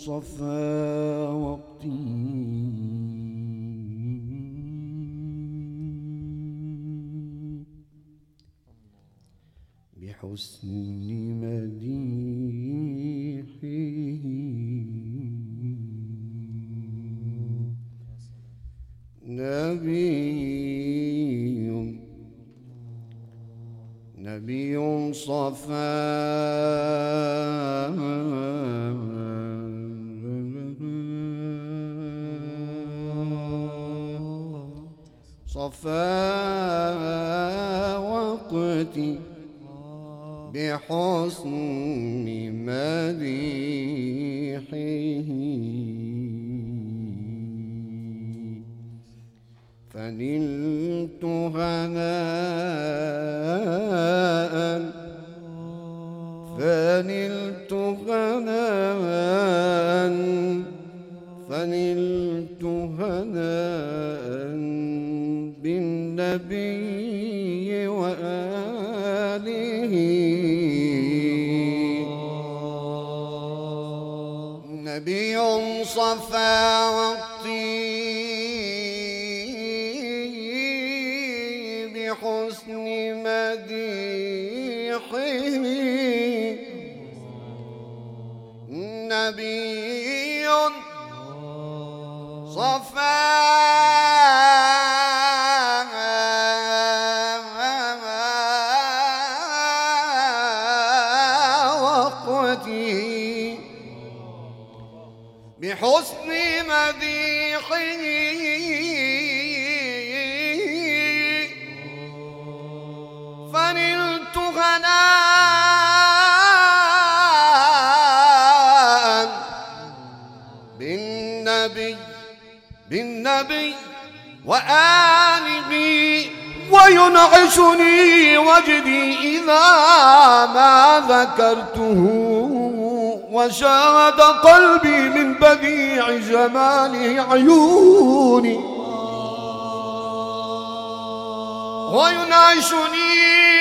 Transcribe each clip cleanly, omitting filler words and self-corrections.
صفا وقتي بحسن مديحه نبي صفا وقتي بحسن مديحه فنلت هناء بالنبي وآله نبي صفا وقتي بحسن مديحه نبي صفا وقتي بحسن مديحه فنلت هناء بالنبي وآله وينعشني وجدي إذا ما ذكرته وشاهد قلبي من بديع جماله عيوني وينعشني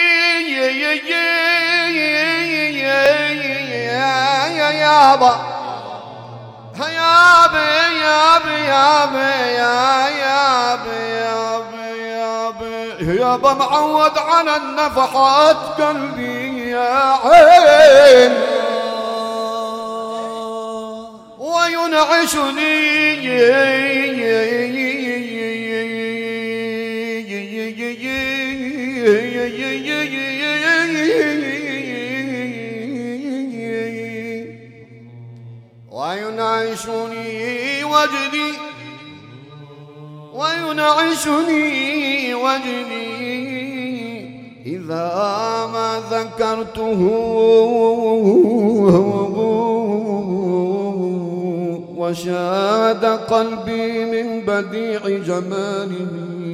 يابا معود على النفحات قلبي يا عين وينعشني وينعشني وجدي إذا ما ذكرته وشاد قلبي من بديع جماله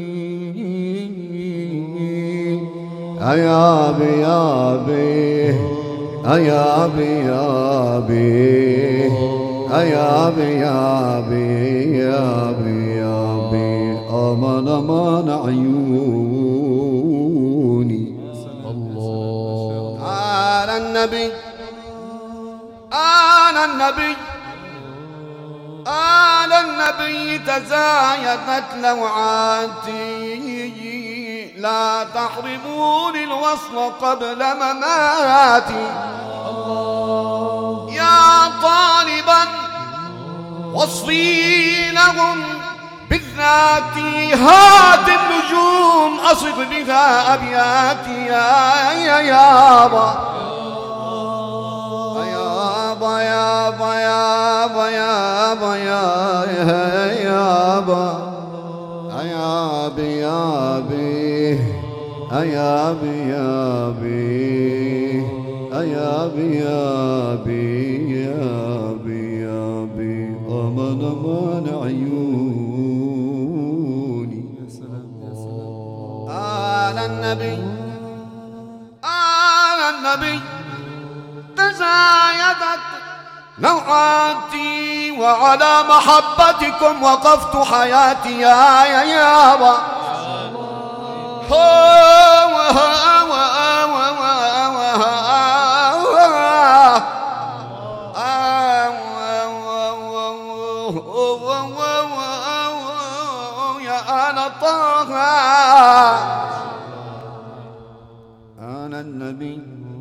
يا بي يا بي يا بي يا بي يا بي يا بي يا بي يا بي أمان أمان عيوني الله على النبي على النبي على النبي تزايدت لوعاتي لا تحرموني الوصل قبل مماتي يا طالبا وصفي لهم بالذات هات النجوم أصف بها أبياتي يا يابا يابا يابا يابا يابا يابا يابي يابي يابي يابي يابي يابي يابي أمان أمان عيوني يا سلام يا سلام على النبي على النبي تزايدت نوعاتي وعلى محبتكم وقفت حياتي يا يابا طه على النبي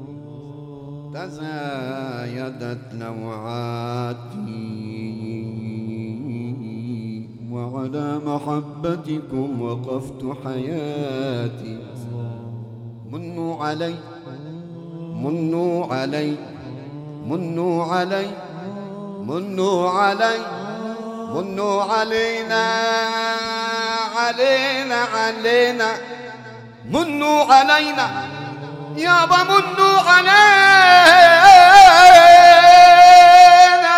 تزايدت لوعاتي وعلى محبتكم وقفت حياتي منوا علي منوا علي منوا علي منوا علي منوا علينا علينا علينا منوا علينا يابا منوا علينا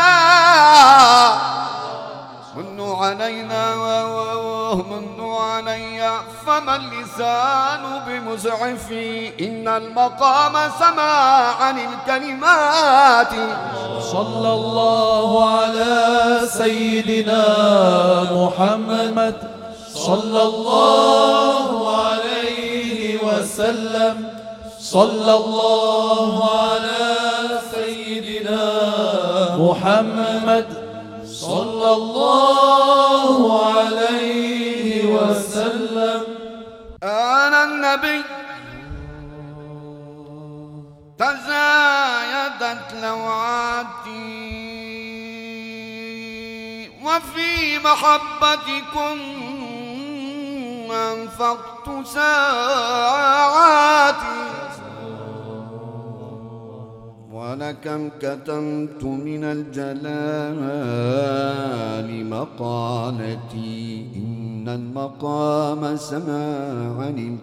منوا علينا منوا علي فما اللسان بمزعفي إن المقام سمع عن الكلمات صلى الله على سيدنا محمد صلى الله عليه وسلم صلى الله على سيدنا محمد صلى الله عليه وسلم. أنا النبي تزايدت لوعاتي وفي محبتكم أنفقت ساعاتي ولكم كتمت من الجلال مقالتي إن المقام سمع عن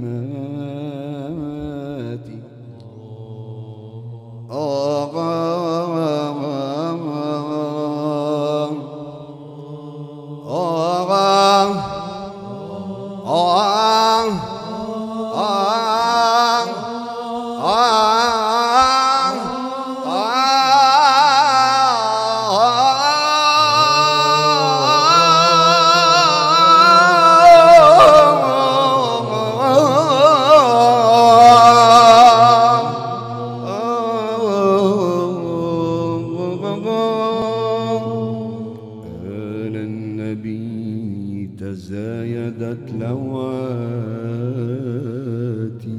الكلمات تزايدت لواتي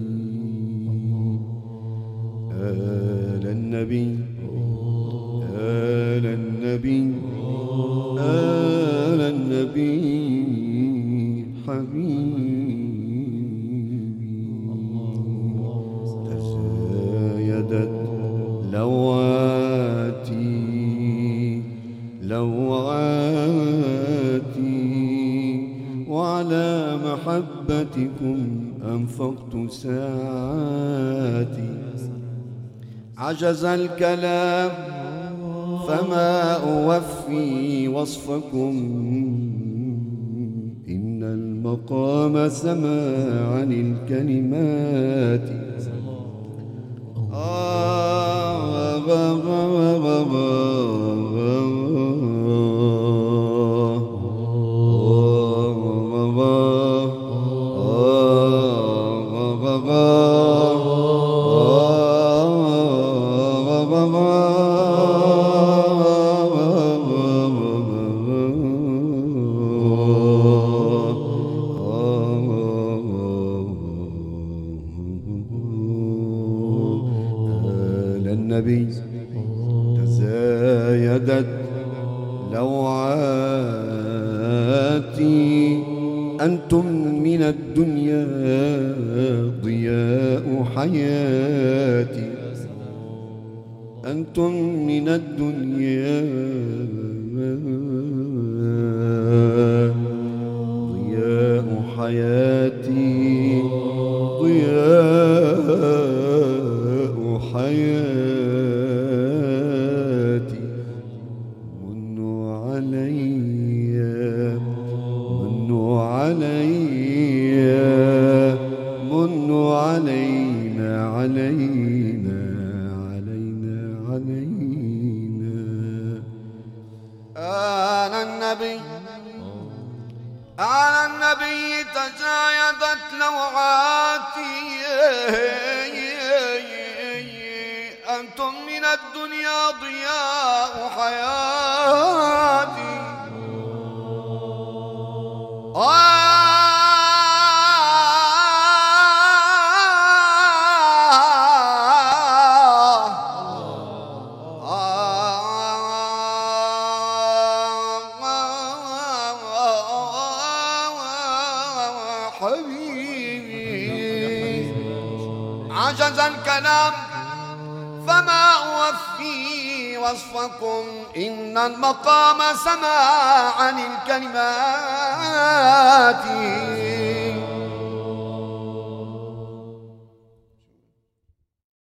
آل النبي آل النبي آل النبي حبيبي تزايدت لواتي لواتي وعلى محبتكم أنفقت ساعاتي عجز الكلام فما أوفي وصفكم إن المقام سمع عن الكلمات النبي تزايدت لوعاتي أنتم من الدنيا ضياء حياتي أنتم من الدنيا ضياء حياتي ضياء حياتي منوا علي منوا علي منوا علينا علينا علينا علينا أنا النبي أنا النبي تزايدت لوعاتي أنتم من الدنيا ضياء حياتي حبيبي عجز الكلام فما أوفي وصفكم إن المقام سما عن الكلمات